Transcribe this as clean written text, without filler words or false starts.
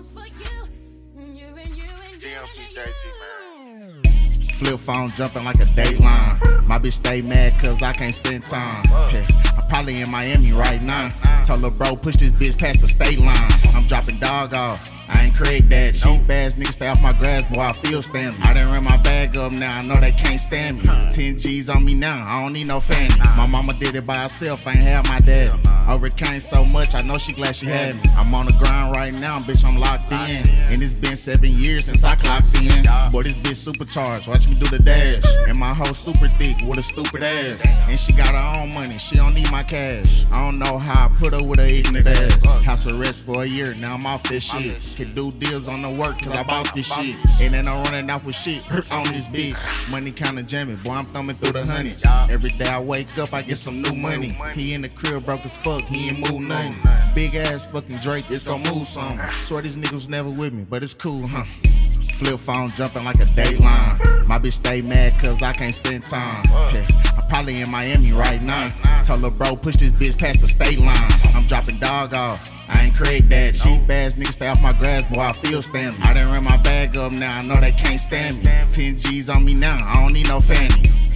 Flip phone jumping like a Dateline. My bitch stay mad cause I can't spend time. I'm probably in Miami right now. Told lil' bro push this bitch past the state lines. I'm dropping dog off, I ain't Craig that. Cheap ass niggas stay off my grass, boy, I feel Stanley. I done ran my bag up now, I know they can't stand me. 10 G's on me now, I don't need no fanny. My mama did it by herself, I ain't have my daddy. Overcame so much, I know she glad she had me. I'm on the grind right now, bitch, I'm locked in. And it's been 7 years since I clocked in. Boy, this bitch supercharged, watch me do the dash. And my hoe super thick with a stupid ass. And she got her own money, she don't need my cash. I don't know how I put her with her ignorant ass. House arrest for a year, now I'm off this shit. Can do deals on the work cause I bought this shit. And then I'm running off with shit on this bitch. Money kinda jamming, boy, I'm thumbing through the hundreds. Every day I wake up, I get some new money. He in the crib broke as fuck, he ain't move nothing. Big ass fucking Drake, it's gon' move some. Swear these niggas was never with me, but it's cool, huh? Flip phone jumping like a Dateline. My bitch stay mad cause I can't spend time. I'm probably in Miami right now. Told lil' bro push this bitch past the state lines. I'm dropping dog off, I ain't Craig that. Cheap ass niggas stay off my grass, boy, I feel Stanley. I done ran my bag up now, I know they can't stand me. 10 G's on me now, I don't need no fanny.